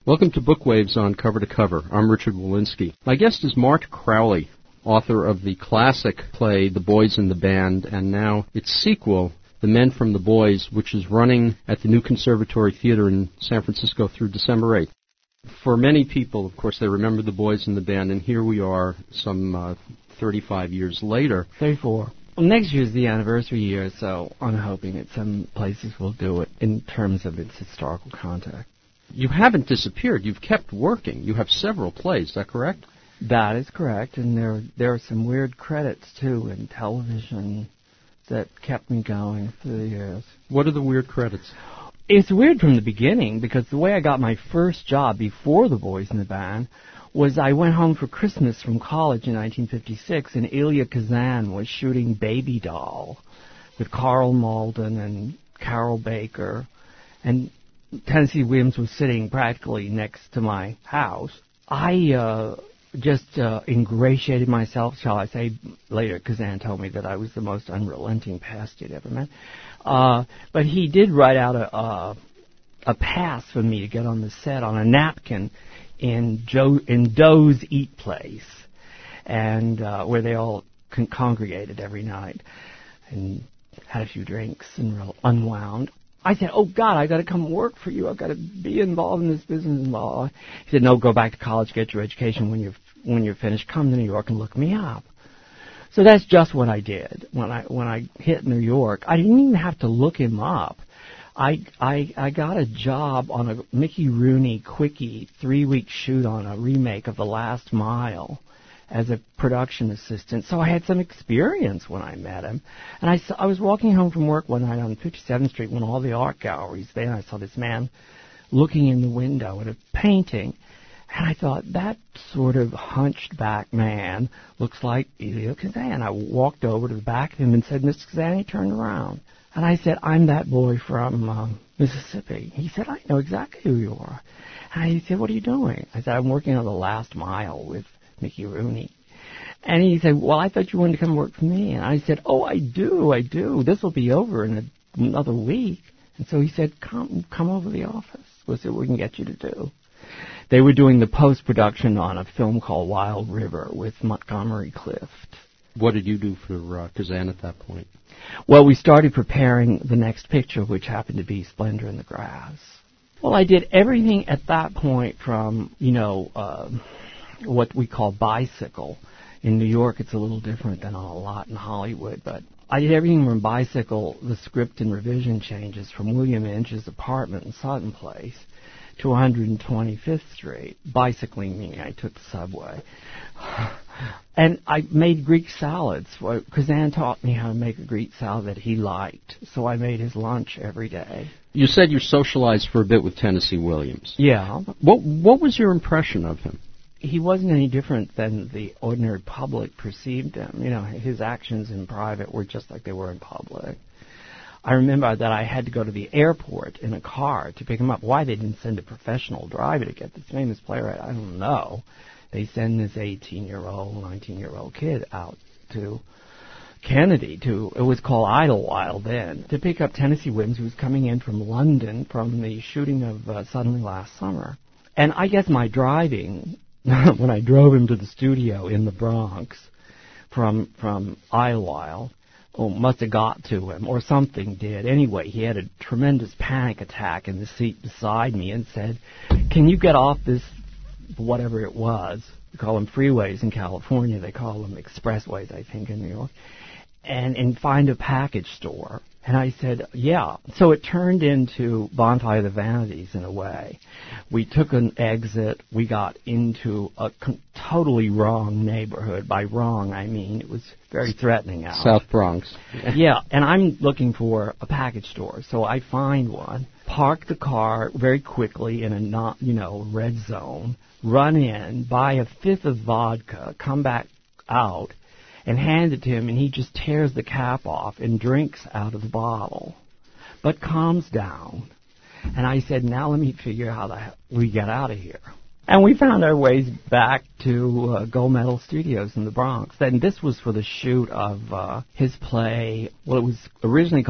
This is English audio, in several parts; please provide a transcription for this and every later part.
Welcome to Bookwaves on Cover to Cover. I'm Richard Walensky. My guest is Mart Crowley, author of the classic play The Boys in the Band, and now its sequel, The Men from the Boys, which is running at the New Conservatory Theater in San Francisco through December 8th. For many people, of course, they remember The Boys in the Band, and here we are some 35 years later. 34. Well, next year's the anniversary year, so I'm hoping that some places will do it in terms of its historical context. You haven't disappeared. You've kept working. You have several plays. Is that correct? That is correct, and there are some weird credits, too, in television that kept me going through the years. What are the weird credits? It's weird from the beginning, because the way I got my first job before The Boys in the Band was I went home for Christmas from college in 1956, and Elia Kazan was shooting Baby Doll with Carl Malden and Carol Baker, and Tennessee Williams was sitting practically next to my house. I just ingratiated myself, shall I say. Later, Kazan told me that I was the most unrelenting pest he'd ever met. But he did write out a pass for me to get on the set on a napkin in Doe's Eat Place, and where they all congregated every night and had a few drinks and real unwound. I said, "Oh, God, I got to come work for you. I've got to be involved in this business." He said, "No, go back to college, get your education. When you're finished, come to New York and look me up." So that's just what I did. When I hit New York, I didn't even have to look him up. I got a job on a Mickey Rooney quickie 3-week shoot on a remake of The Last Mile as a production assistant, so I had some experience when I met him. And I was walking home from work one night on 57th Street when all the art galleries there, and I saw this man looking in the window at a painting, and I thought, that sort of hunched back man looks like Elia Kazan. I walked over to the back of him and said, "Mr. Kazan," he turned around. And I said, "I'm that boy from Mississippi." He said, "I know exactly who you are." And he said, "What are you doing?" I said, "I'm working on The Last Mile with Mickey Rooney." And he said, "Well, I thought you wanted to come work for me." And I said, "Oh, I do. This will be over in another week." And so he said, come over to the office. We'll see what we can get you to do." They were doing the post-production on a film called Wild River with Montgomery Clift. What did you do for Kazan at that point? Well, we started preparing the next picture, which happened to be Splendor in the Grass. Well, I did everything at that point from, what we call bicycle. In New York, it's a little different than on a lot in Hollywood, but I did everything from bicycle, the script and revision changes from William Inge's apartment in Sutton Place to 125th Street. Bicycling meaning I took the subway. And I made Greek salads. Kazan taught me how to make a Greek salad that he liked, so I made his lunch every day. You said you socialized for a bit with Tennessee Williams. Yeah. What was your impression of him? He wasn't any different than the ordinary public perceived him. His actions in private were just like they were in public. I remember that I had to go to the airport in a car to pick him up. Why they didn't send a professional driver to get this famous playwright, I don't know. They send this 18-year-old, 19-year-old kid out to Kennedy it was called Idlewild then, to pick up Tennessee Williams, who was coming in from London from the shooting of Suddenly Last Summer. And I guess my driving, when I drove him to the studio in the Bronx from Idlewild, must have got to him, or something did. Anyway, he had a tremendous panic attack in the seat beside me and said, "Can you get off this," whatever it was. We call them freeways in California. They call them expressways, I think, in New York. And find a package store. And I said, yeah. So it turned into Bonfire of the Vanities in a way. We took an exit. We got into a totally wrong neighborhood. By wrong, I mean it was very threatening out. South Bronx. Yeah, and I'm looking for a package store. So I find one, park the car very quickly in a red zone, run in, buy a fifth of vodka, come back out, and hand it to him, and he just tears the cap off and drinks out of the bottle, but calms down. And I said, "Now let me figure out how we get out of here." And we found our ways back to Gold Medal Studios in the Bronx. And this was for the shoot of his play. Well, it was originally called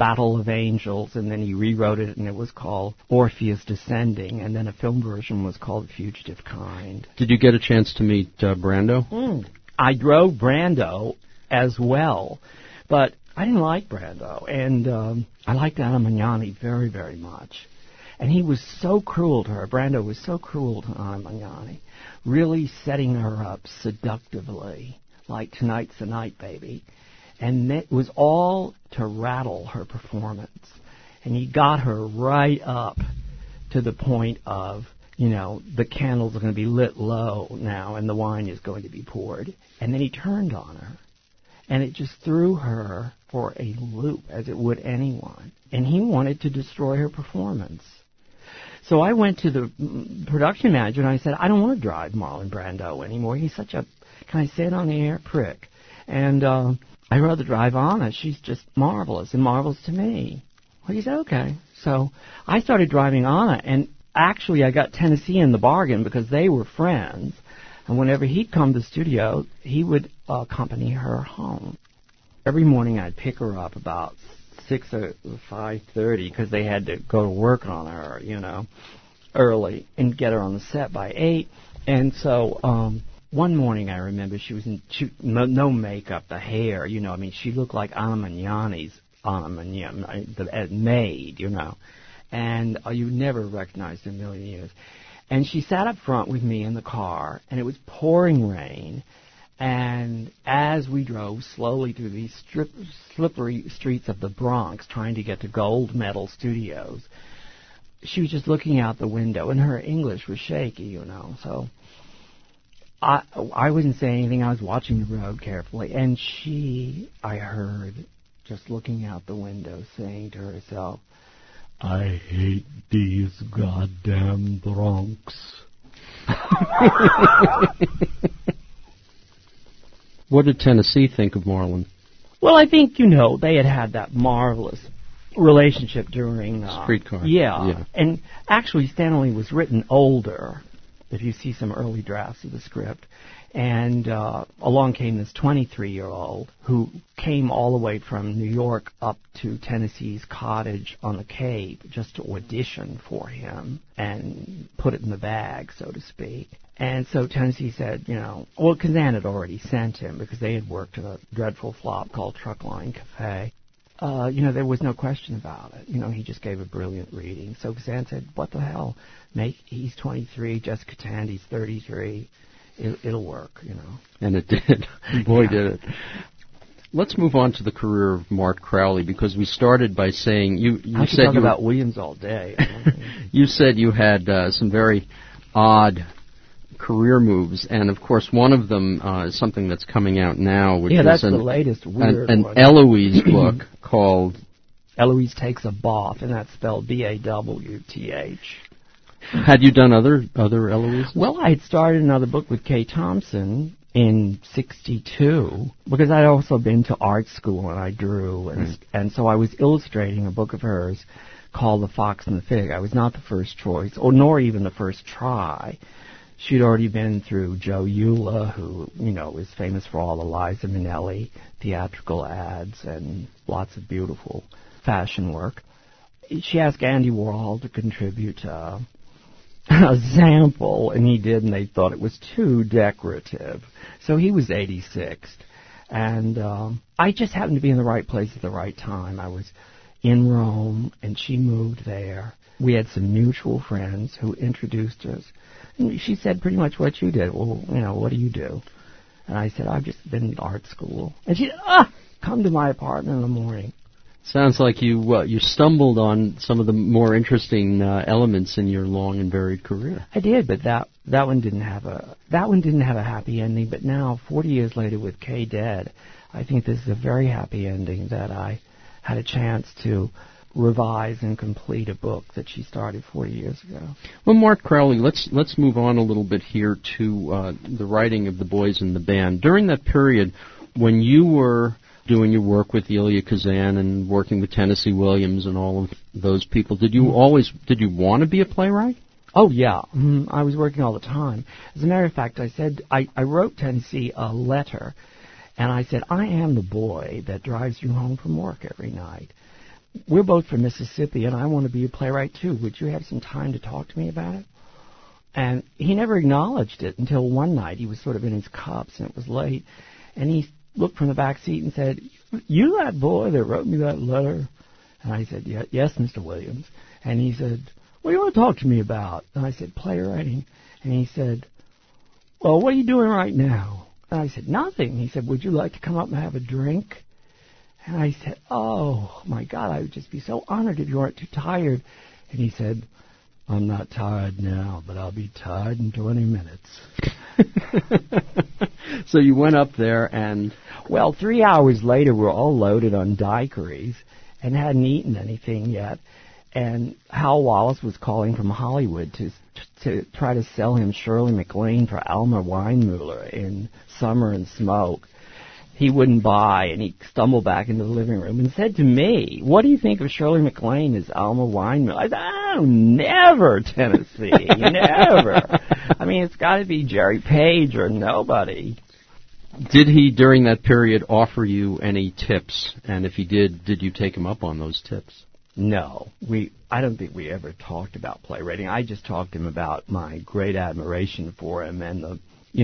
Battle of Angels, and then he rewrote it, and it was called Orpheus Descending, and then a film version was called Fugitive Kind. Did you get a chance to meet Brando? I drove Brando as well, but I didn't like Brando, and I liked Anna Magnani very, very much. And he was so cruel to her. Brando was so cruel to Anna Magnani, really setting her up seductively, like tonight's the night, baby. And it was all to rattle her performance. And he got her right up to the point of, the candles are going to be lit low now and the wine is going to be poured. And then he turned on her. And it just threw her for a loop, as it would anyone. And he wanted to destroy her performance. So I went to the production manager and I said, I don't want to drive Marlon Brando anymore. He's such a, can I say it on the air, prick. And I'd rather drive Anna. She's just marvelous and marvelous to me. Well, he said, okay. So I started driving Anna, and actually I got Tennessee in the bargain because they were friends. And whenever he'd come to the studio, he would accompany her home. Every morning I'd pick her up about 6 or 5:30 because they had to go to work on her, early, and get her on the set by 8. And so one morning I remember she was in no makeup, the hair, she looked like Anna Magnani's the maid, and you never recognized her in a million years. And she sat up front with me in the car, and it was pouring rain. And as we drove slowly through these slippery streets of the Bronx, trying to get to Gold Medal Studios, she was just looking out the window, and her English was shaky, So I wouldn't say anything. I was watching the road carefully, and I heard, just looking out the window, saying to herself, I hate these goddamn Bronx. What did Tennessee think of Marlon? Well, I think, they had that marvelous relationship during... Streetcar. Yeah. And actually, Stanley was written older, if you see some early drafts of the script. And along came this 23-year-old who came all the way from New York up to Tennessee's cottage on the Cape just to audition for him and put it in the bag, so to speak. And so Tennessee said, Kazan had already sent him because they had worked in a dreadful flop called Truckline Cafe. There was no question about it. He just gave a brilliant reading. So Kazan said, what the hell? He's 23, Jessica Tandy's 33. It'll work, And it did. Boy, did it. Let's move on to the career of Mart Crowley, because we started by saying I could talk about Williams all day. You said you had some very odd career moves, and of course one of them is something that's coming out now, which is that's the latest weird an one. Eloise book called Eloise Takes a Bath, and that's spelled BAWTH. Had you done other Eloises? Well, I had started another book with Kay Thompson in '62 because I'd also been to art school and I drew, and so I was illustrating a book of hers called The Fox and the Fig. I was not the first choice, nor even the first try. She'd already been through Joe Eula, who, is famous for all the Liza Minnelli theatrical ads and lots of beautiful fashion work. She asked Andy Warhol to contribute a sample, and he did, and they thought it was too decorative. So he was 86th. And I just happened to be in the right place at the right time. I was in Rome, and she moved there. We had some mutual friends who introduced us. And she said pretty much what you did. Well, what do you do? And I said, I've just been in art school. And she said, come to my apartment in the morning. Sounds like you stumbled on some of the more interesting elements in your long and varied career. I did, but that one didn't have a happy ending. But now, 40 years later, with Kay dead, I think this is a very happy ending that I had a chance to revise and complete a book that she started 40 years ago. Well, Mart Crowley, let's move on a little bit here to the writing of The Boys in the Band. During that period, when you were doing your work with Elia Kazan and working with Tennessee Williams and all of those people, did you want to be a playwright? Oh, yeah. I was working all the time. As a matter of fact, I wrote Tennessee a letter, and I said, I am the boy that drives you home from work every night. we're both from Mississippi, and I want to be a playwright, too. Would you have some time to talk to me about it? And he never acknowledged it until one night. He was sort of in his cups, and it was late. And he looked from the back seat and said, "You that boy that wrote me that letter?" And I said, "Yes, Mr. Williams." And he said, "What do you want to talk to me about?" And I said, "Playwriting." And he said, "Well, what are you doing right now?" And I said, "Nothing." He said, "Would you like to come up and have a drink?" And I said, "Oh, my God, I would just be so honored if you weren't too tired." And he said, "I'm not tired now, but I'll be tired in 20 minutes. So you went up there and... Well, 3 hours later, we're all loaded on daiquiris and hadn't eaten anything yet. And Hal Wallace was calling from Hollywood to try to sell him Shirley MacLaine for Alma Weinmuller in Summer and Smoke. He wouldn't buy, and he stumbled back into the living room and said to me, "What do you think of Shirley MacLaine as Alma Weinmuller?" I said, "Oh, never, Tennessee, never. I mean, it's got to be Jerry Page or nobody." Did he, during that period, offer you any tips? And if he did you take him up on those tips? No. I don't think we ever talked about playwriting. I just talked to him about my great admiration for him and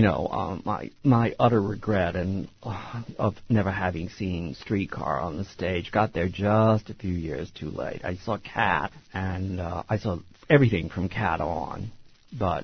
my utter regret of never having seen Streetcar on the stage. Got there just a few years too late. I saw Cat, and I saw everything from Cat on, but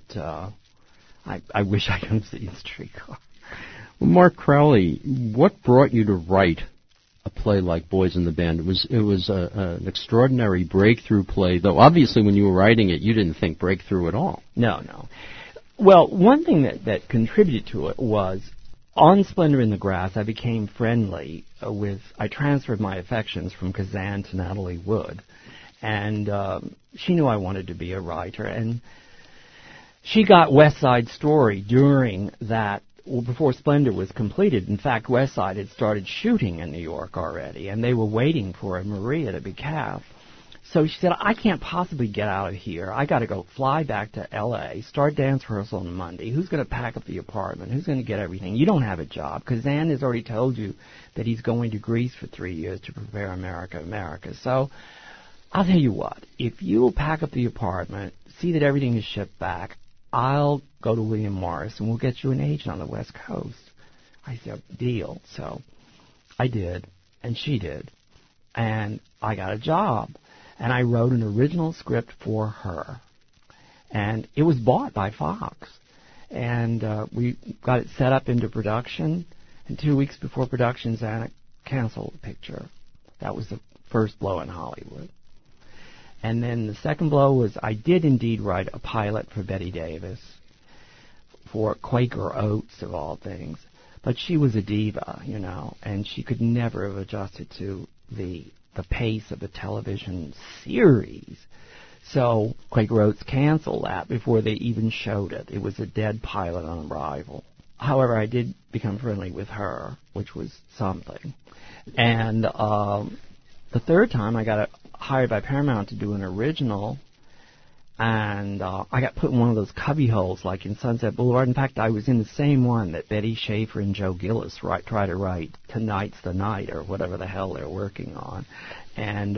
I wish I could have seen Streetcar. Well, Mark Crowley, what brought you to write a play like Boys in the Band? It was an extraordinary breakthrough play, though obviously when you were writing it, you didn't think breakthrough at all. No. Well, one thing that contributed to it was on Splendor in the Grass, I became friendly I transferred my affections from Kazan to Natalie Wood. And she knew I wanted to be a writer. And she got West Side Story during that, before Splendor was completed. In fact, West Side had started shooting in New York already, and they were waiting for Maria to be cast. So she said, "I can't possibly get out of here. I got to go fly back to L.A., start dance rehearsal on Monday. Who's going to pack up the apartment? Who's going to get everything? You don't have a job. Kazan has already told you that he's going to Greece for 3 years to prepare America. So I'll tell you what. If you'll pack up the apartment, see that everything is shipped back, I'll go to William Morris, and we'll get you an agent on the West Coast." I said, "Deal." So I did, and she did, and I got a job. And I wrote an original script for her. And it was bought by Fox. And we got it set up into production. And 2 weeks before production, Zanuck canceled the picture. That was the first blow in Hollywood. And then the second blow was I did indeed write a pilot for Bette Davis, for Quaker Oats, of all things. But she was a diva, and she could never have adjusted to the pace of a television series. So Quaker Oats canceled that before they even showed it. It was a dead pilot on arrival. However, I did become friendly with her, which was something. And the third time, I got hired by Paramount to do an original, and I got put in one of those cubby holes like in Sunset Boulevard. In fact, I was in the same one that Betty Schaefer and Joe Gillis try to write Tonight's the Night, or whatever the hell they're working on. And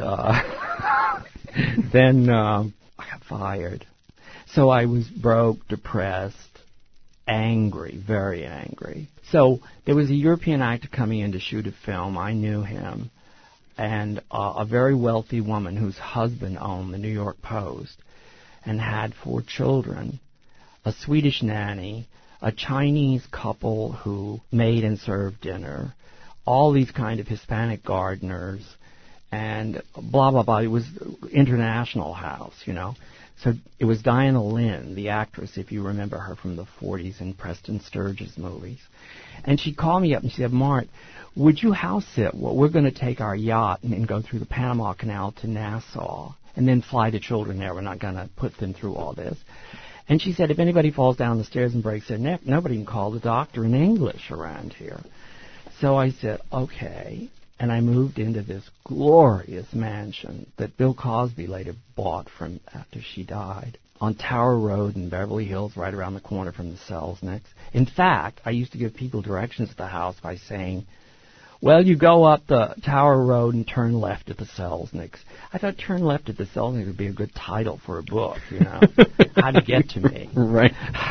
then I got fired. So I was broke, depressed, angry, very angry. So there was a European actor coming in to shoot a film. I knew him. And a very wealthy woman whose husband owned the New York Post and had 4 children, a Swedish nanny, a Chinese couple who made and served dinner, all these kind of Hispanic gardeners, and blah, blah, blah. It was international house, So it was Diana Lynn, the actress, if you remember her from the 40s in Preston Sturges movies. And she called me up and she said, "Mart, would you house sit? Well, we're going to take our yacht and go through the Panama Canal to Nassau and then fly the children there. We're not going to put them through all this." And she said, "If anybody falls down the stairs and breaks their neck, nobody can call the doctor in English around here." So I said, "Okay." And I moved into this glorious mansion that Bill Cosby later bought from after she died on Tower Road in Beverly Hills, right around the corner from the Selznicks. In fact, I used to give people directions to the house by saying, Well, you go up the Tower Road and turn left at the Selznicks. I thought turn left at the Selznicks would be a good title for a book, you know. How to get to me. Right.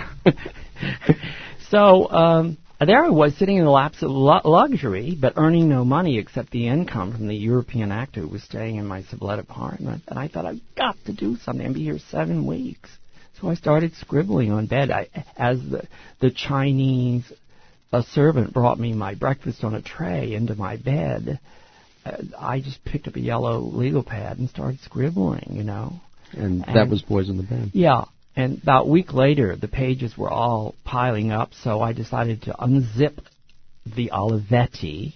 So there I was sitting in the laps of luxury, but earning no money except the income from the European actor who was staying in my sublet apartment. And I thought, I've got to do something. I'll be here 7 weeks. So I started scribbling on bed. As the Chinese servant brought me my breakfast on a tray into my bed, I just picked up a yellow legal pad and started scribbling, you know. And that was Boys in the Band. Yeah. And about a week later, the pages were all piling up, so I decided to unzip the Olivetti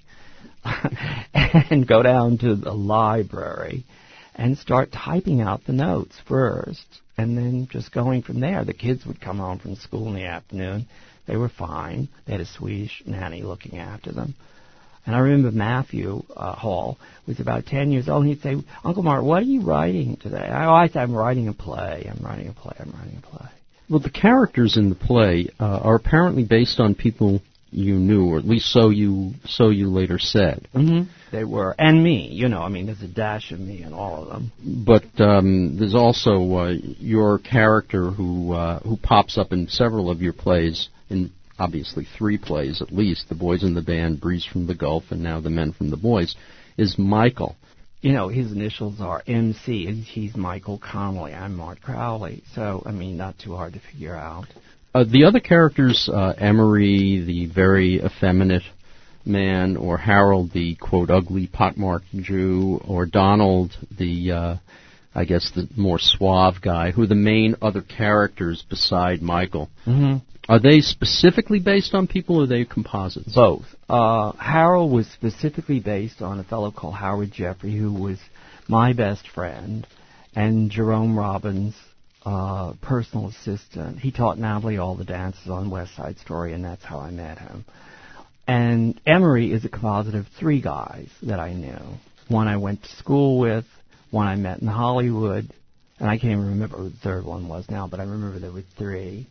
and go down to the library and start typing out the notes first, and then just going from there. The kids would come home from school in the afternoon. They were fine. They had a Swedish nanny looking after them. And I remember Matthew Hall was about 10 years old, and he'd say, Uncle Mark, what are you writing today? I said, I'm writing a play. I'm writing a play. Well, the characters in the play are apparently based on people you knew, or at least so you later said. Mm-hmm. They were. And me, you know. I mean, there's a dash of me in all of them. But there's also your character who pops up in several of your plays, in obviously 3 plays at least, The Boys in the Band, Breeze from the Gulf, and now The Men from the Boys, is Michael. You know, his initials are MC. He's Michael Connelly. I'm Mart Crowley. So, I mean, not too hard to figure out. The other characters, Emery, the very effeminate man, or Harold, the, quote, ugly, pockmarked Jew, or Donald, the, I guess, the more suave guy, who are the main other characters beside Michael. Mm-hmm. Are they specifically based on people, or are they composites? Both. Harold was specifically based on a fellow called Howard Jeffrey, who was my best friend, and Jerome Robbins' personal assistant. He taught Natalie all the dances on West Side Story, and that's how I met him. And Emery is a composite of 3 guys that I knew. One I went to school with, one I met in Hollywood, and I can't even remember who the third one was now, but I remember there were 3.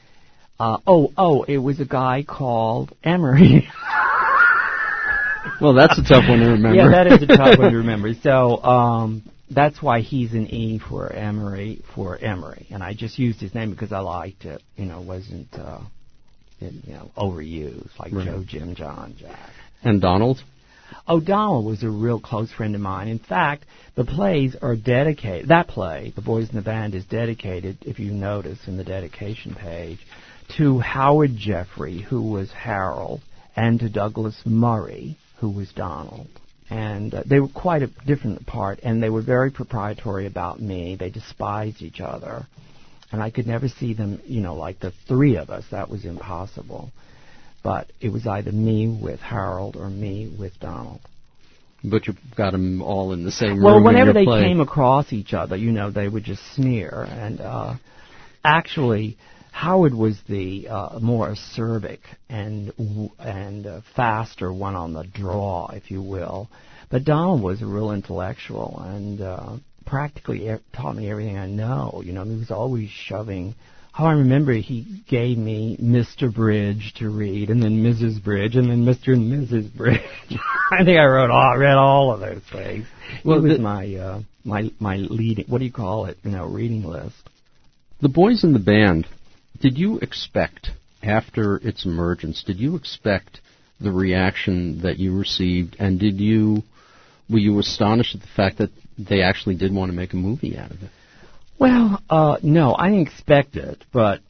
It was a guy called Emery. Well, that's a tough one to remember. Yeah, that is a tough one to remember. So that's why he's an E for Emery, and I just used his name because I liked it. You know, wasn't overused like right. Joe, Jim, John, Jack. And Donald? Oh, Donald was a real close friend of mine. In fact, the plays are dedicated. That play, The Boys in the Band, is dedicated, if you notice in the dedication page, to Howard Jeffrey, who was Harold, and to Douglas Murray, who was Donald. And they were quite different apart, and they were very proprietary about me. They despised each other. And I could never see them, like the 3 of us. That was impossible. But it was either me with Harold or me with Donald. But you've got them all in the same room. Well, whenever they play. came across each other, they would just sneer. And actually, Howard was the more acerbic and faster one on the draw, if you will. But Donald was a real intellectual and practically taught me everything I know. He was always shoving. Oh, I remember he gave me Mr. Bridge to read, and then Mrs. Bridge, and then Mr. and Mrs. Bridge. I think I read all of those things. Well, it was my leading. What do you call it? Reading list. The Boys in the Band. Did you expect, after its emergence, the reaction that you received, and were you astonished at the fact that they actually did want to make a movie out of it? Well, no, I didn't expect it, but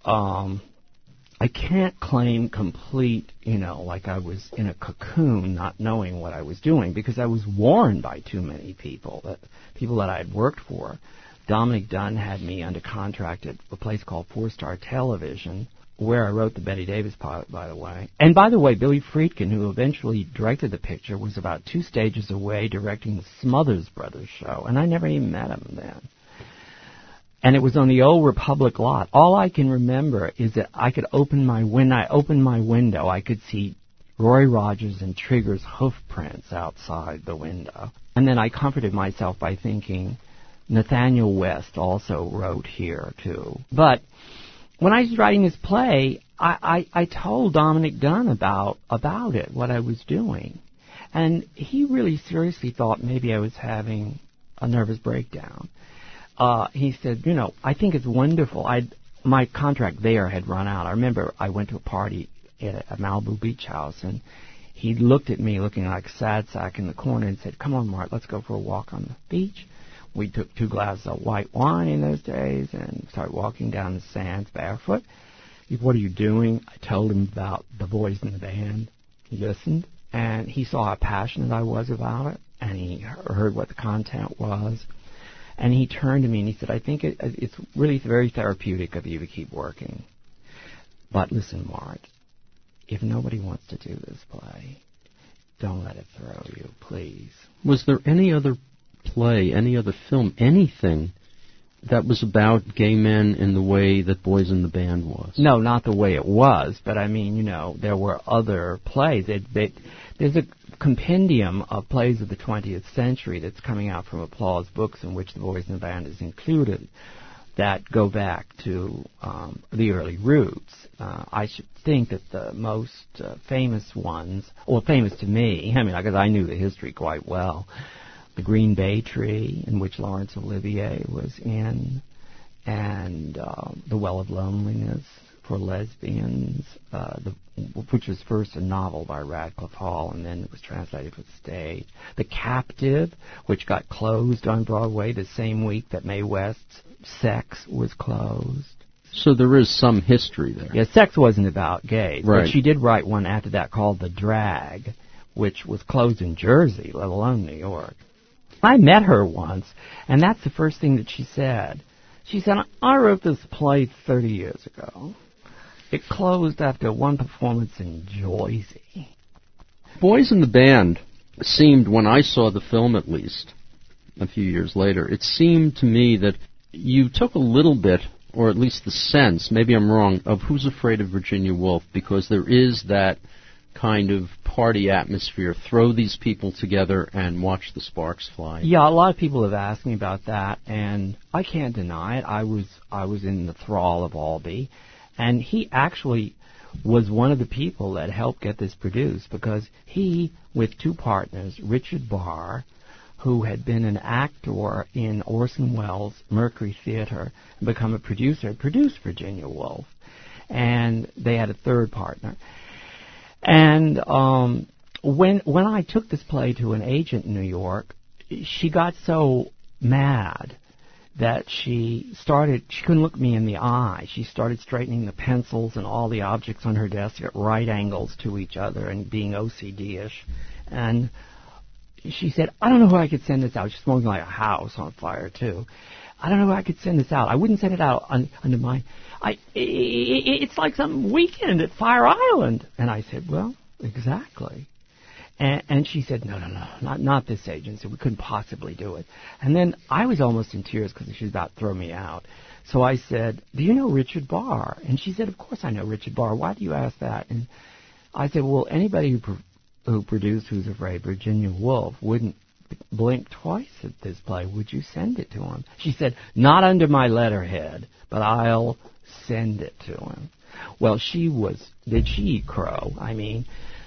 I can't claim complete, like I was in a cocoon not knowing what I was doing, because I was warned by too many people that I had worked for. Dominic Dunn had me under contract at a place called 4-Star Television, where I wrote the Betty Davis pilot, by the way. And by the way, Billy Friedkin, who eventually directed the picture, was about 2 stages away directing the Smothers Brothers show, and I never even met him then. And it was on the Old Republic lot. All I can remember is that I opened my window, I could see Roy Rogers and Trigger's hoof prints outside the window. And then I comforted myself by thinking, Nathaniel West also wrote here, too. But when I was writing this play, I told Dominic Dunn about it, what I was doing. And he really seriously thought maybe I was having a nervous breakdown. He said, I think it's wonderful. My contract there had run out. I remember I went to a party at a Malibu beach house, and he looked at me looking like a sad sack in the corner and said, "Come on, Mart, let's go for a walk on the beach." We took 2 glasses of white wine in those days and started walking down the sands barefoot. He said, "What are you doing?" I told him about the boys in the band. He listened, and he saw how passionate I was about it, and he heard what the content was. And he turned to me and he said, "I think it's really very therapeutic of you to keep working. But listen, Mart, if nobody wants to do this play, don't let it throw you, please." Was there any other play, any other film, anything that was about gay men in the way that Boys in the Band was? No, not the way it was, but I mean, there were other plays. There's a compendium of plays of the 20th century that's coming out from Applause Books, in which the Boys in the Band is included, that go back to the early roots. I should think that the most famous ones, or famous to me, because I knew the history quite well, The Green Bay Tree, in which Laurence Olivier was in, and The Well of Loneliness for Lesbians, which was first a novel by Radcliffe Hall, and then it was translated for the stage. The Captive, which got closed on Broadway the same week that Mae West's Sex was closed. So there is some history there. Yeah, Sex wasn't about gays, right. But she did write one after that called The Drag, which was closed in Jersey, let alone New York. I met her once, and that's the first thing that she said. She said, "I wrote this play 30 years ago. It closed after one performance in Jersey." Boys in the Band seemed, when I saw the film at least, a few years later, it seemed to me that you took a little bit, or at least the sense, maybe I'm wrong, of Who's Afraid of Virginia Woolf, because there is that kind of party atmosphere. Throw these people together and watch the sparks fly. Yeah, a lot of people have asked me about that, and I can't deny it. I was in the thrall of Albee, and he actually was one of the people that helped get this produced, because he, with 2 partners, Richard Barr, who had been an actor in Orson Welles' Mercury Theater and become a producer, produced Virginia Woolf, and they had a 3rd partner. And when I took this play to an agent in New York, she got so mad that she couldn't look me in the eye. She started straightening the pencils and all the objects on her desk at right angles to each other and being OCD-ish. And she said, "I don't know who I could send this out." She's smoking like a house on fire, too. "I don't know who I could send this out. I wouldn't send it out under my... It's like some weekend at Fire Island." And I said, "Well, exactly." And she said, no, not this agency. We couldn't possibly do it. And then I was almost in tears because she was about to throw me out. So I said, "Do you know Richard Barr?" And she said, "Of course I know Richard Barr. Why do you ask that?" And I said, "Well, anybody who produced Who's Afraid, Virginia Woolf, wouldn't blink twice at this play. Would you send it to him?" She said, "Not under my letterhead, but I'll send it to him." Well, did she eat crow? I mean,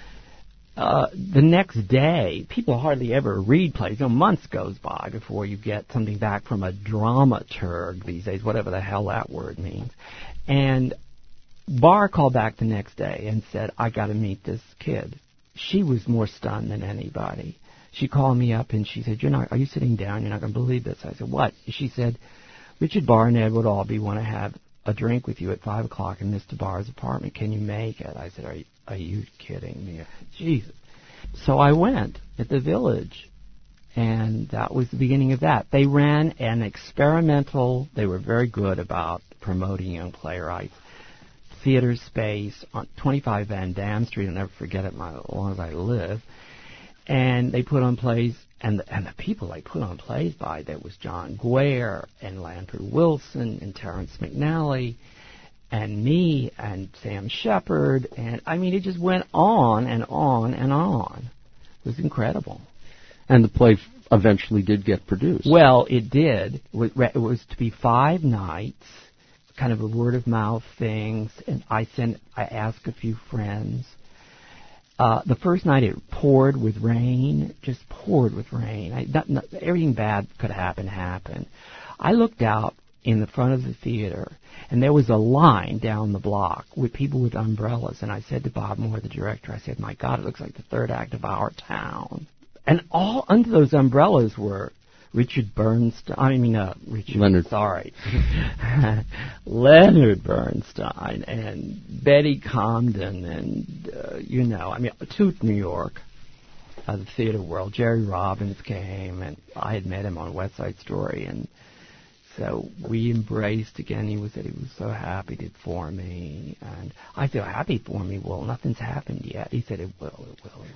the next day, people hardly ever read plays. Months goes by before you get something back from a dramaturg these days, whatever the hell that word means. And Barr called back the next day and said, "I got to meet this kid." She was more stunned than anybody. She called me up and she said, "Are you sitting down? You're not going to believe this." I said, "What?" She said, "Richard Barr and Edward Albee want to have a drink with you at 5 o'clock in Mr. Barr's apartment. Can you make it?" I said, Are you kidding me? Jesus. So I went at the Village, and that was the beginning of that. They ran an experimental, they were very good about promoting young playwrights, theater space on 25 Van Dam Street. I'll never forget it as long as I live. And they put on plays, and the people they put on plays by, there was John Guare and Landry Wilson and Terrence McNally and me and Sam Shepard, and I mean, it just went on and on and on. It was incredible. And the play eventually did get produced. Well, it did. It was to be 5 nights, kind of a word-of-mouth thing, and I asked a few friends, The first night it poured with rain, just poured with rain. Everything bad could happen happened. I looked out in the front of the theater, and there was a line down the block with people with umbrellas. And I said to Bob Moore, the director, I said, "My God, it looks like the third act of Our Town." And all under those umbrellas were Leonard Bernstein and Betty Comden and, Tooth New York, the theater world. Jerry Robbins came, and I had met him on West Side Story, and so we embraced again. He said he was so happy for me, and I said, "Happy for me? Well, nothing's happened yet." He said, "It will.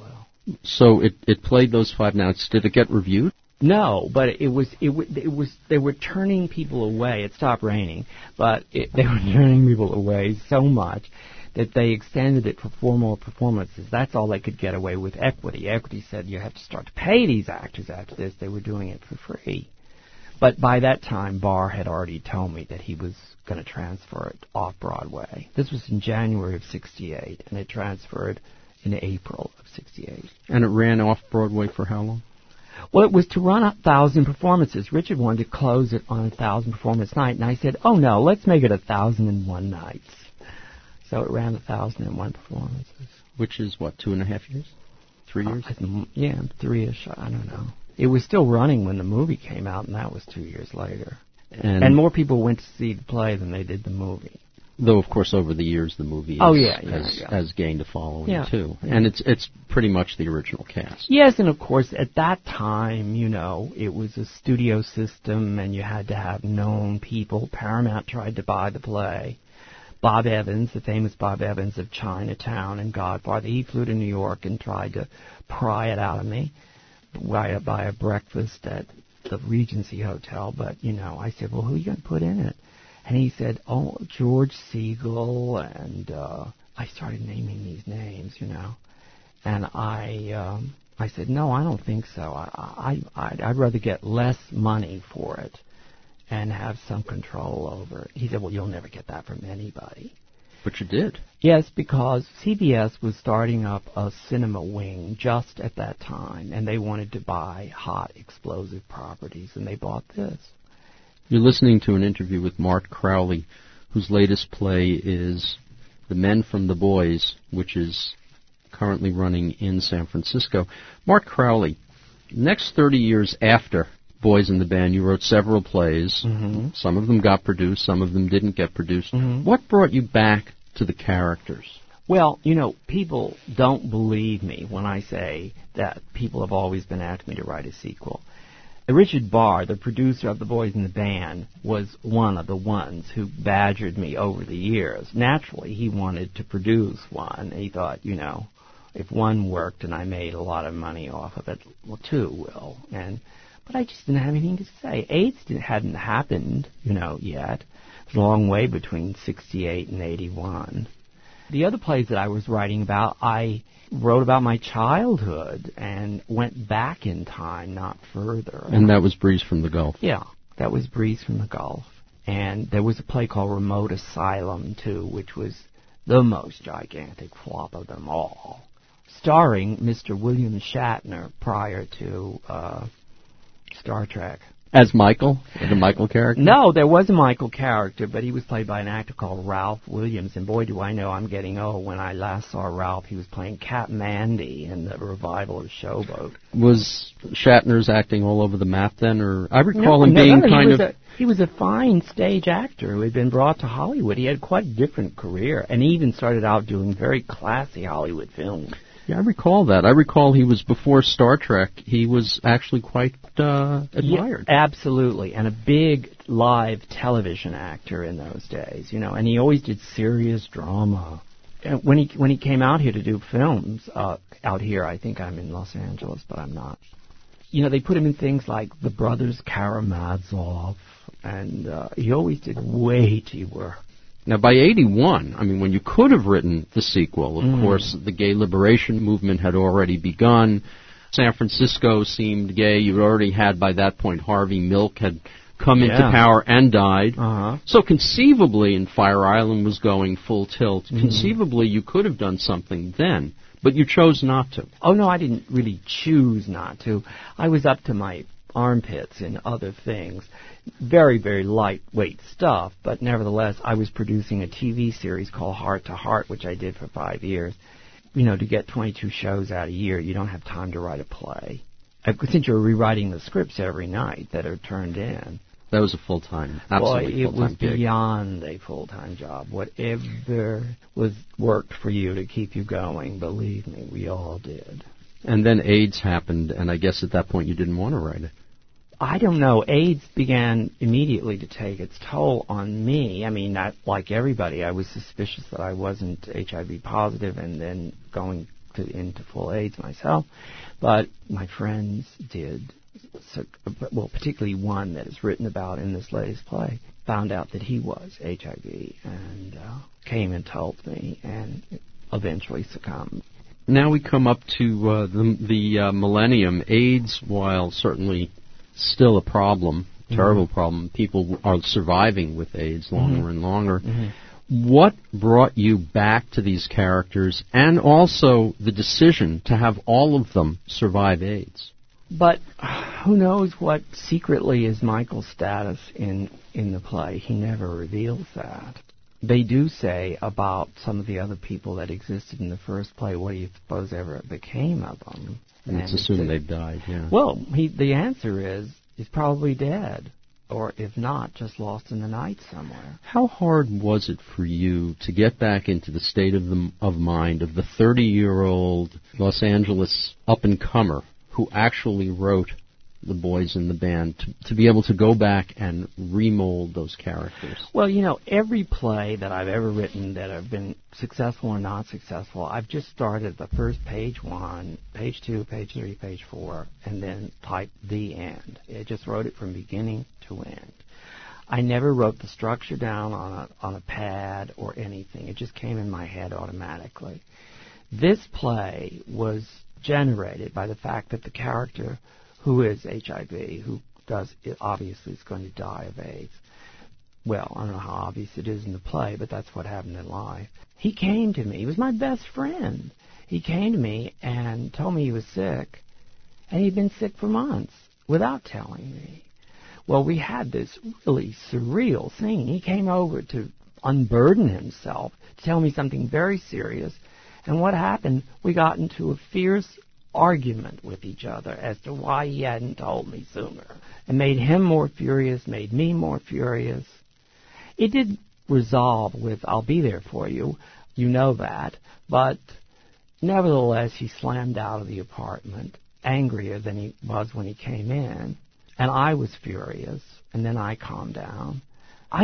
So it played those 5 nights. Did it get reviewed? No, but it was. They were turning people away. It stopped raining, but they were turning people away so much that they extended it for 4 more performances. That's all they could get away with Equity. Equity said you have to start to pay these actors after this. They were doing it for free. But by that time, Barr had already told me that he was going to transfer it off Broadway. This was in January of '68, and it transferred in April of '68. And it ran off Broadway for how long? Well, it was to run 1,000 performances. Richard wanted to close it on 1,000 performance night, and I said, "Oh no, let's make it 1,001 nights." So it ran 1,001 performances. Which is what, 2.5 years? 3 years? Yeah, 3-ish. I don't know. It was still running when the movie came out, and that was 2 years later. And more people went to see the play than they did the movie. Though, of course, over the years, the movie has gained a following, too. Yeah. And it's pretty much the original cast. Yes, and of course, at that time, it was a studio system, and you had to have known people. Paramount tried to buy the play. Bob Evans, the famous Bob Evans of Chinatown and Godfather, he flew to New York and tried to pry it out of me by a breakfast at the Regency Hotel. But, I said, "Well, who are you going to put in it?" And he said, "Oh, George Segal," and I started naming these names, And I said, "No, I don't think so. I'd rather get less money for it and have some control over it." He said, "Well, you'll never get that from anybody." But you did. Yes, because CBS was starting up a cinema wing just at that time, and they wanted to buy hot, explosive properties, and they bought this. You're listening to an interview with Mart Crowley, whose latest play is The Men from the Boys, which is currently running in San Francisco. Mart Crowley, next 30 years after Boys in the Band, you wrote several plays. Mm-hmm. Some of them got produced, some of them didn't get produced. Mm-hmm. What brought you back to the characters? Well, people don't believe me when I say that people have always been asking me to write a sequel. Richard Barr, the producer of The Boys in the Band, was one of the ones who badgered me over the years. Naturally, he wanted to produce one. He thought, if one worked and I made a lot of money off of it, well, 2 will. But I just didn't have anything to say. AIDS hadn't happened, yet. It was a long way between 68 and 81. The other plays that I was writing about, I wrote about my childhood and went back in time, not further. And that was Breeze from the Gulf. Yeah, that was Breeze from the Gulf. And there was a play called Remote Asylum, too, which was the most gigantic flop of them all, starring Mr. William Shatner prior to Star Trek. As Michael? The Michael character? No, there was a Michael character, but he was played by an actor called Ralph Williams. And boy, do I know I'm getting old. When I last saw Ralph, he was playing Cat Mandy in the revival of Showboat. Was Shatner's acting all over the map then? Or I recall him being he was a fine stage actor who had been brought to Hollywood. He had quite a different career, and he even started out doing very classy Hollywood films. Yeah, I recall that. I recall he was, before Star Trek, he was actually quite admired. Yeah, absolutely, and a big live television actor in those days, and he always did serious drama. And when he came out here to do films, out here, I think I'm in Los Angeles, but I'm not. They put him in things like The Brothers Karamazov, and he always did weighty work. Now, by 81, when you could have written the sequel, of course, the gay liberation movement had already begun. San Francisco seemed gay. You already had, by that point, Harvey Milk had come into power and died. Uh-huh. So conceivably, and Fire Island was going full tilt, conceivably you could have done something then. But you chose not to. Oh, no, I didn't really choose not to. I was up to my armpits in other things. Very, very lightweight stuff, but nevertheless, I was producing a TV series called Heart to Heart, which I did for 5 years. You know, to get 22 shows out a year, you don't have time to write a play. Since you're rewriting the scripts every night that are turned in. That was a full-time, absolutely full-time full-time gig. It was beyond a full-time job. Whatever worked for you to keep you going, believe me, we all did. And then AIDS happened, and I guess at that point you didn't want to write it. I don't know. AIDS began immediately to take its toll on me. I mean, like everybody, I was suspicious that I wasn't HIV positive and then going into full AIDS myself. But my friends did. So, well, particularly one that is written about in this latest play, found out that he was HIV and came and told me and eventually succumbed. Now we come up to the millennium. AIDS, while certainly still a problem, terrible problem, people are surviving with AIDS longer and longer. What brought you back to these characters and also the decision to have all of them survive AIDS? But who knows what secretly is Michael's status in the play. He never reveals that. They do say about some of the other people that existed in the first play, what do you suppose ever became of them? And it's assumed they've died, yeah. Well, the answer is he's probably dead, or if not, just lost in the night somewhere. How hard was it for you to get back into the state of mind of the 30-year-old Los Angeles up-and-comer who actually wrote The Boys in the Band, to be able to go back and remold those characters? Well, you know, every play that I've ever written that have been successful or not successful, I've just started the first page 1, page 2, page 3, page 4, and then typed the end. I just wrote it from beginning to end. I never wrote the structure down on a pad or anything. It just came in my head automatically. This play was generated by the fact that the character who is HIV, who obviously is going to die of AIDS. Well, I don't know how obvious it is in the play, but that's what happened in life. He came to me. He was my best friend. He came to me and told me he was sick, and he'd been sick for months without telling me. Well, we had this really surreal scene. He came over to unburden himself, to tell me something very serious. And what happened, we got into a fierce argument with each other as to why he hadn't told me sooner. It made him more furious, made me more furious. It did resolve with, I'll be there for you, you know that. But nevertheless, he slammed out of the apartment, angrier than he was when he came in. And I was furious, and then I calmed down. I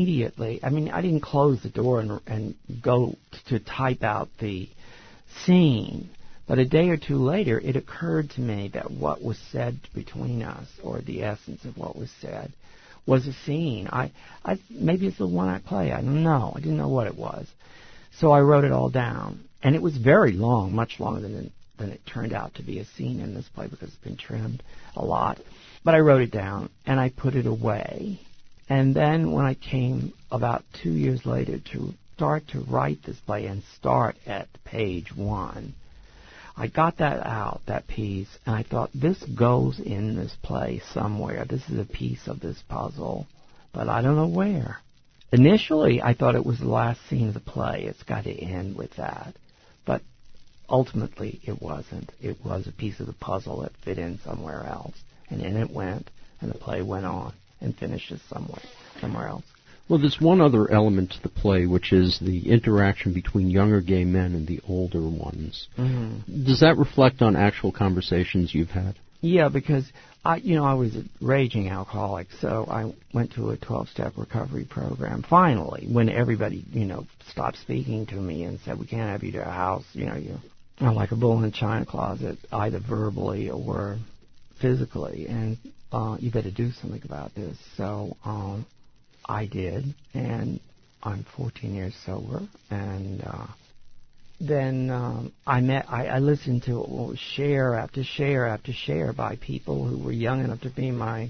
didn't close the door and go to type out the scene. But a day or two later, it occurred to me that what was said between us, or the essence of what was said, was a scene. Maybe it's a one-act play. I don't know. I didn't know what it was. So I wrote it all down. And it was very long, much longer than it turned out to be a scene in this play because it's been trimmed a lot. But I wrote it down, and I put it away. And then when I came about 2 years later to start to write this play and start at page 1, I got that out, that piece, and I thought, this goes in this play somewhere. This is a piece of this puzzle, but I don't know where. Initially, I thought it was the last scene of the play. It's got to end with that. But ultimately, it wasn't. It was a piece of the puzzle that fit in somewhere else. And in it went, and the play went on and finishes somewhere else. Well, there's one other element to the play, which is the interaction between younger gay men and the older ones. Mm-hmm. Does that reflect on actual conversations you've had? Yeah, because I was a raging alcoholic, so I went to a 12-step recovery program. Finally, when everybody, stopped speaking to me and said, we can't have you to our house, you're like a bull in a china closet, either verbally or physically, and you better do something about this. So I did, and I'm 14 years sober, and then I listened to share after share after share by people who were young enough to be my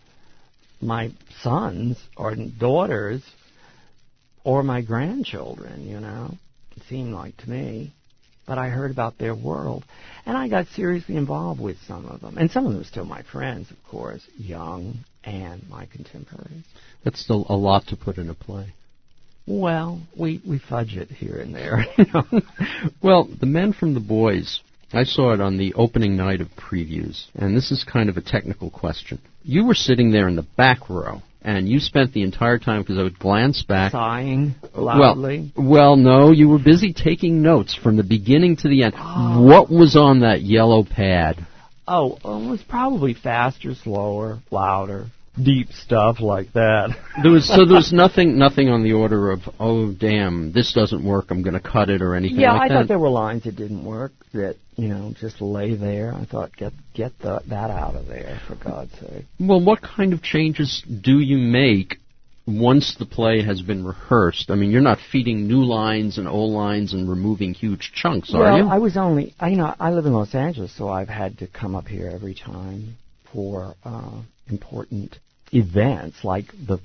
sons or daughters or my grandchildren, it seemed like to me. but I heard about their world, and I got seriously involved with some of them. And some of them are still my friends, of course, young and my contemporaries. That's still a lot to put in a play. Well, we fudge it here and there. Well, The Men from the Boys, I saw it on the opening night of previews, and this is kind of a technical question. You were sitting there in the back row, and you spent the entire time, because I would glance back... Sighing loudly? Well, no, you were busy taking notes from the beginning to the end. Oh. What was on that yellow pad? Oh, it was probably faster, slower, louder, deep stuff like that. There was nothing on the order of, oh, damn, this doesn't work, I'm going to cut it, or anything like that? Yeah, I thought there were lines that didn't work, that, just lay there. I thought, get that out of there, for God's sake. Well, what kind of changes do you make once the play has been rehearsed? I mean, you're not feeding new lines and old lines and removing huge chunks, are you? Well, I was only, I live in Los Angeles, so I've had to come up here every time for important events, like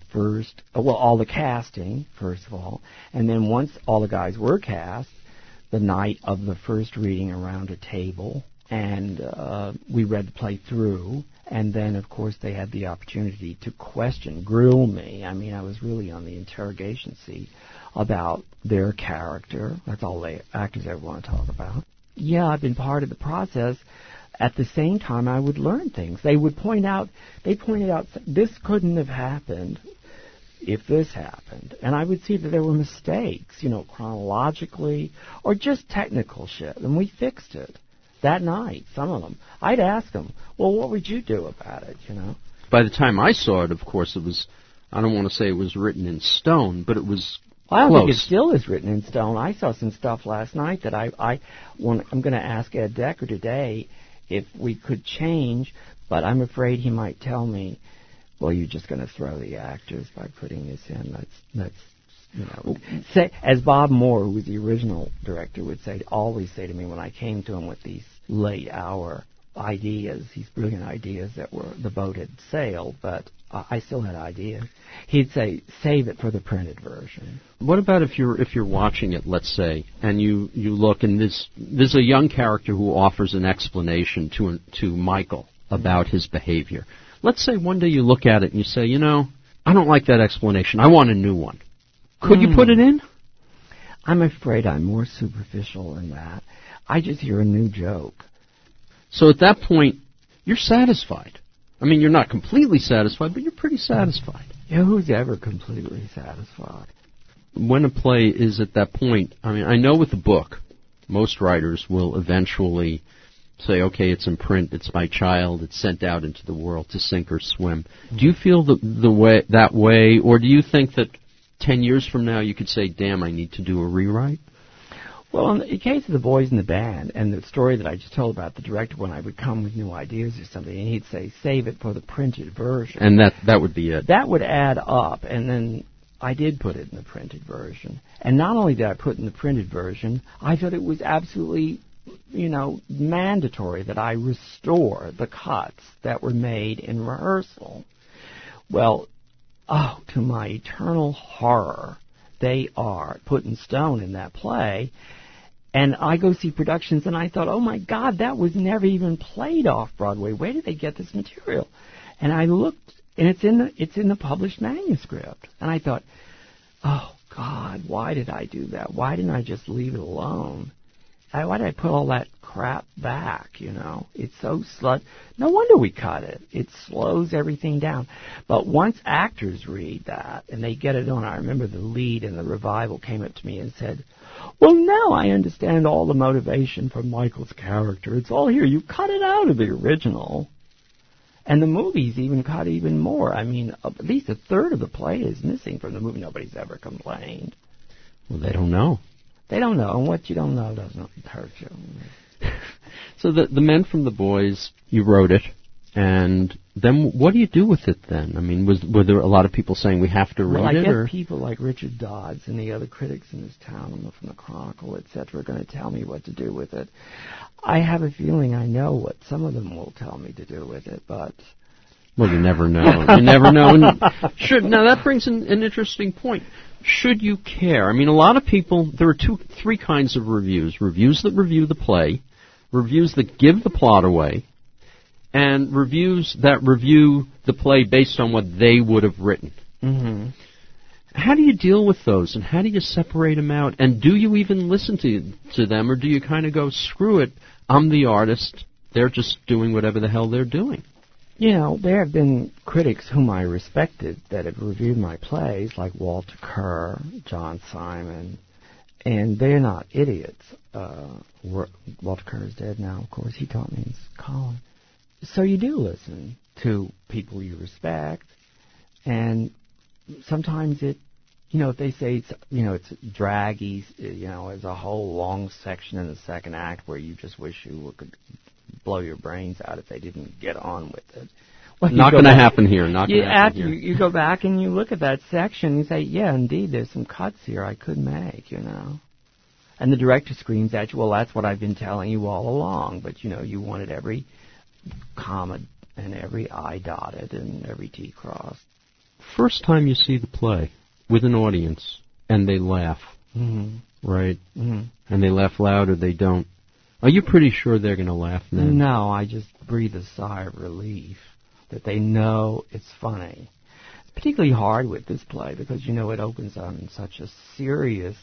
all the casting, first of all, and then once all the guys were cast, the night of the first reading around a table, and we read the play through, and then, of course, they had the opportunity to grill me. I mean, I was really on the interrogation seat about their character. That's all actors ever want to talk about. Yeah, I've been part of the process. At the same time, I would learn things. They pointed out, this couldn't have happened if this happened. And I would see that there were mistakes, chronologically, or just technical shit. And we fixed it that night, some of them. I'd ask them, well, what would you do about it, By the time I saw it, of course, it was, I don't want to say it was written in stone, but it was I don't close. think it still is written in stone. I saw some stuff last night that I'm going to ask Ed Decker today if we could change, but I'm afraid he might tell me, well, you're just going to throw the actors by putting this in. That's say, as Bob Moore, who was the original director, would always say to me when I came to him with these late-hour ideas, these brilliant ideas that were the boat had sailed, but I still had ideas. He'd say, save it for the printed version. What about if you're watching it, let's say, and you look and there's a young character who offers an explanation to Michael about his behavior. Let's say one day you look at it and you say, I don't like that explanation. I want a new one. Could you put it in? I'm afraid I'm more superficial than that. I just hear a new joke. So at that point, you're satisfied. I mean, you're not completely satisfied, but you're pretty satisfied. Yeah, who's ever completely satisfied? When a play is at that point, I mean, I know with a book, most writers will eventually say, okay, it's in print, it's my child, it's sent out into the world to sink or swim. Do you feel that way, or do you think that 10 years from now you could say, damn, I need to do a rewrite? Well, in the case of The Boys in the Band, and the story that I just told about the director, when I would come with new ideas or something, and he'd say, save it for the printed version. And that would be it. That would add up, and then I did put it in the printed version. And not only did I put it in the printed version, I thought it was absolutely, mandatory that I restore the cuts that were made in rehearsal. Well, to my eternal horror, they are put in stone in that play. And I go see productions, and I thought, oh, my God, that was never even played off-Broadway. Where did they get this material? And I looked, and it's in the published manuscript. And I thought, oh, God, why did I do that? Why didn't I just leave it alone? Why did I put all that crap back, It's so no wonder we cut it. It slows everything down. But once actors read that, and they get it on, I remember the lead in the revival came up to me and said, well, now I understand all the motivation for Michael's character. It's all here. You cut it out of the original. And the movies even cut even more. I mean, at least a third of the play is missing from the movie. Nobody's ever complained. Well, they don't know. They don't know, and what you don't know doesn't hurt you. So the Men from the Boys, you wrote it, and then what do you do with it then? I mean, were there a lot of people saying we have to read it? Well, I guess or? People like Richard Dodds and the other critics in this town from the Chronicle, etc., are going to tell me what to do with it. I have a feeling I know what some of them will tell me to do with it, but... Well, you never know. You never know. And sure. Now, that brings an interesting point. Should you care? I mean, a lot of people, there are three kinds of reviews. Reviews that review the play, reviews that give the plot away, and reviews that review the play based on what they would have written. Mm-hmm. How do you deal with those, and how do you separate them out? And do you even listen to them, or do you kind of go, screw it, I'm the artist, they're just doing whatever the hell they're doing? You know, there have been critics whom I respected that have reviewed my plays, like Walter Kerr, John Simon, and they're not idiots. Walter Kerr is dead now, of course. He taught me in college. So you do listen to people you respect, and sometimes if they say it's draggy, as a whole long section in the second act where you just wish you could blow your brains out if they didn't get on with it. Well, not going to happen here. You go back and you look at that section and you say, yeah, indeed, there's some cuts here I could make, And the director screams at you, well, that's what I've been telling you all along. But, you wanted every comma and every I dotted and every T crossed. First time you see the play with an audience and they laugh, mm-hmm. right? Mm-hmm. And they laugh loud or they don't. Are you pretty sure they're going to laugh now? No, I just breathe a sigh of relief that they know it's funny. It's particularly hard with this play because, it opens on such a serious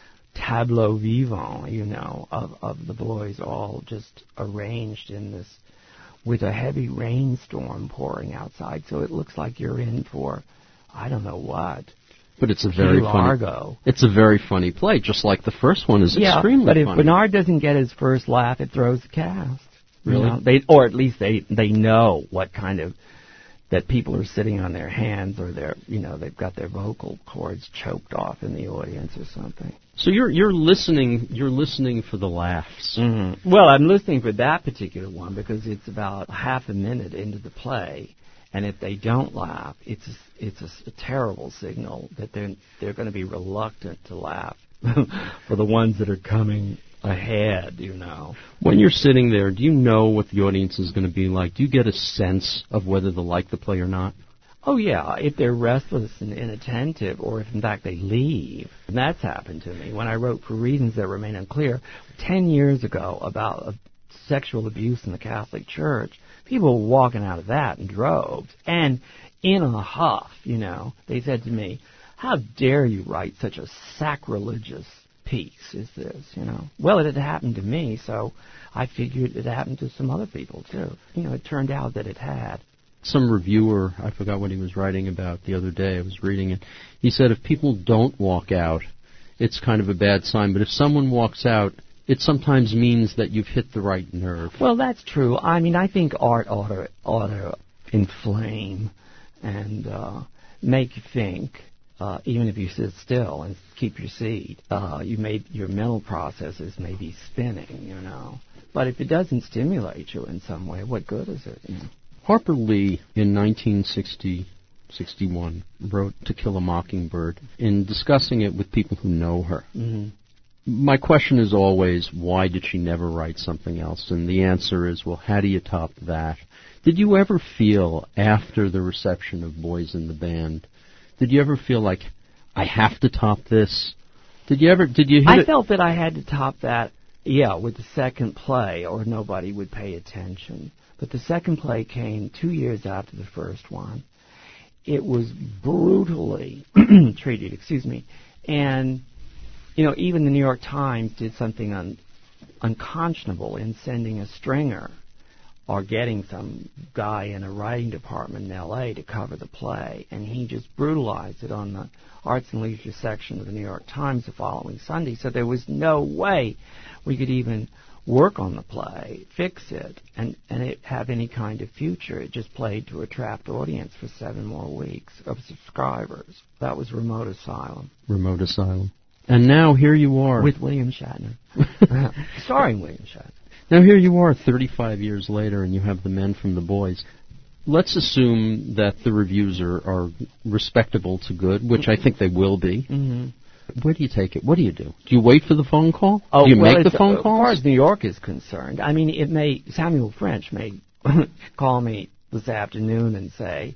tableau vivant, of the boys all just arranged in this with a heavy rainstorm pouring outside. So it looks like you're in for, I don't know what. But it's a very funny. It's a very funny play, just like the first one is extremely funny. But if Bernard doesn't get his first laugh, it throws the cast. Really? Or at least they know what kind of that people are sitting on their hands, or they've got their vocal cords choked off in the audience or something. So you're listening for the laughs. Mm-hmm. Well, I'm listening for that particular one because it's about half a minute into the play. And if they don't laugh, it's a terrible signal that they're going to be reluctant to laugh for the ones that are coming ahead, When you're sitting there, do you know what the audience is going to be like? Do you get a sense of whether they like the play or not? Oh, yeah, if they're restless and inattentive, or if, in fact, they leave. And that's happened to me. When I wrote For Reasons That Remain Unclear 10 years ago about sexual abuse in the Catholic Church, people were walking out of that in droves. And in a huff, they said to me, how dare you write such a sacrilegious piece is this, Well, it had happened to me, so I figured it happened to some other people, too. It turned out that it had. Some reviewer, I forgot what he was writing about the other day, I was reading it, he said if people don't walk out, it's kind of a bad sign, but if someone walks out, it sometimes means that you've hit the right nerve. Well, that's true. I mean, I think art ought to inflame and make you think, even if you sit still and keep your seat. Your mental processes may be spinning, But if it doesn't stimulate you in some way, what good is it? Harper Lee, in 1961, wrote To Kill a Mockingbird. In discussing it with people who know her, mm-hmm. My question is always, why did she never write something else? And the answer is, well, how do you top that? Did you ever feel, after the reception of Boys in the Band, did you ever feel like, I have to top this? Did you hit it? I felt that I had to top that, with the second play, or nobody would pay attention. But the second play came 2 years after the first one. It was brutally treated, and even the New York Times did something unconscionable in sending a stringer or getting some guy in a writing department in L.A. to cover the play, and he just brutalized it on the Arts and Leisure section of the New York Times the following Sunday. So there was no way we could even work on the play, fix it, and it have any kind of future. It just played to a trapped audience for 7 more weeks of subscribers. That was Remote Asylum. Remote Asylum. And now here you are. With William Shatner. Starring William Shatner. Now here you are 35 years later, and you have The Men from the Boys. Let's assume that the reviews are respectable to good, which I think they will be. Mm-hmm. Where do you take it? What do you do? Do you wait for the phone call? Do you make the phone calls? As far as New York is concerned, I mean, Samuel French may call me this afternoon and say,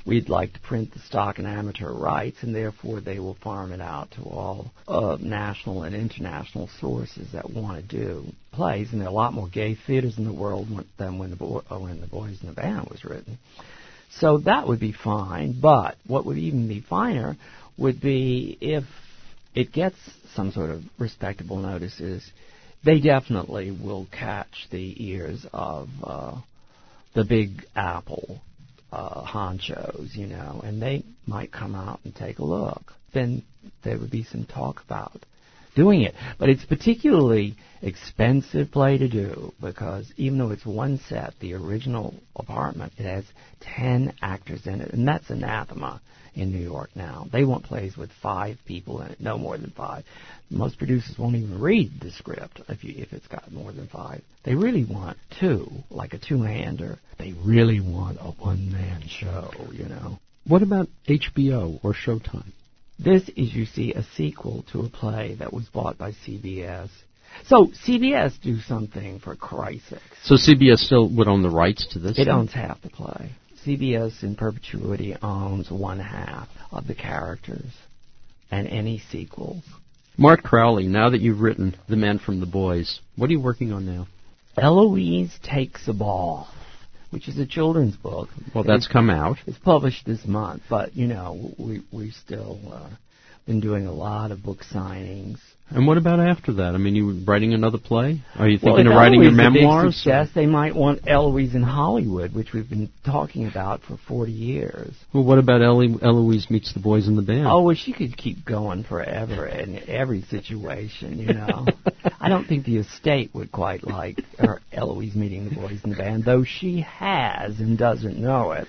we'd like to print the stock and amateur rights, and therefore they will farm it out to all national and international sources that want to do plays. And there are a lot more gay theaters in the world than when the Boys in the Band was written. So that would be fine, but what would even be finer would be if it gets some sort of respectable notices. They definitely will catch the ears of the Big Apple honchos, and they might come out and take a look. Then there would be some talk about doing it. But it's particularly expensive play to do because even though it's one set, the original apartment, it has 10 actors in it, and that's anathema in New York now. They want plays with 5 people in it, no more than 5. Most producers won't even read the script if it's got more than 5. They really want 2, like a two-hander. They really want a one-man show, What about HBO or Showtime? This is, you see, a sequel to a play that was bought by CBS. So CBS do something, for Christ's sake. So CBS still would own the rights to this? It owns half the play. CBS in perpetuity owns 1/2 of the characters and any sequels. Mart Crowley, now that you've written The Men from the Boys, what are you working on now? Eloise Takes a Ball, which is a children's book. Well, that's come out. It's published this month, but, we've still been doing a lot of book signings. And what about after that? I mean, you writing another play? Are you thinking of writing your memoirs? Yes, they might want Eloise in Hollywood, which we've been talking about for 40 years. Well, what about Eloise Meets the Boys in the Band? Oh, well, she could keep going forever in every situation, I don't think the estate would quite like her Eloise meeting the Boys in the Band, though she has and doesn't know it.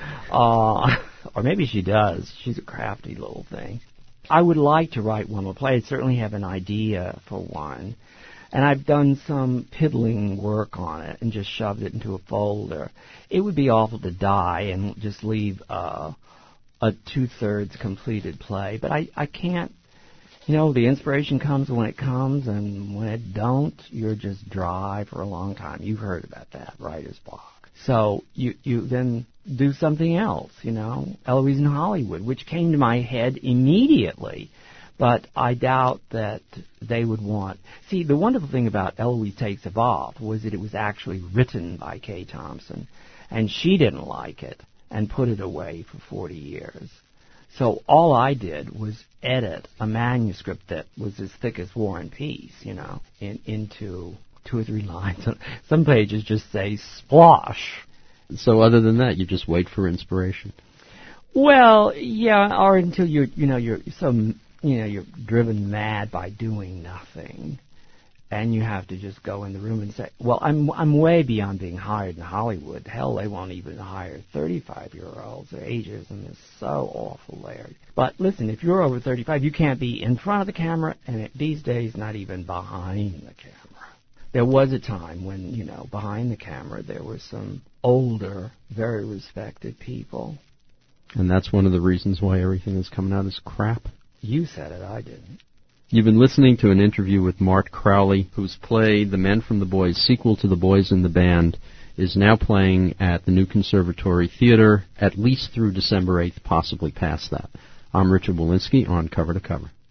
Or maybe she does. She's a crafty little thing. I would like to write one more play. I certainly have an idea for one. And I've done some piddling work on it and just shoved it into a folder. It would be awful to die and just leave a 2/3 completed play. But I can't, the inspiration comes when it comes, and when it don't, you're just dry for a long time. You've heard about that, writer's block. So you then do something else, Eloise in Hollywood, which came to my head immediately. But I doubt that they would want... See, the wonderful thing about Eloise Takes a Ball was that it was actually written by Kay Thompson, and she didn't like it and put it away for 40 years. So all I did was edit a manuscript that was as thick as War and Peace, into 2 or 3 lines. Some pages just say splosh. So other than that, you just wait for inspiration. Well, yeah, or until you're driven mad by doing nothing, and you have to just go in the room and say, well, I'm way beyond being hired in Hollywood. Hell, they won't even hire 35-year-olds. Their ageism is so awful there. But listen, if you're over 35, you can't be in front of the camera, and these days, not even behind the camera. There was a time when, behind the camera, there were some older, very respected people. And that's one of the reasons why everything is coming out as crap? You said it, I didn't. You've been listening to an interview with Mart Crowley, whose play, The Men from the Boys, sequel to The Boys in the Band, is now playing at the New Conservatory Theater, at least through December 8th, possibly past that. I'm Richard Wolinsky on Cover to Cover.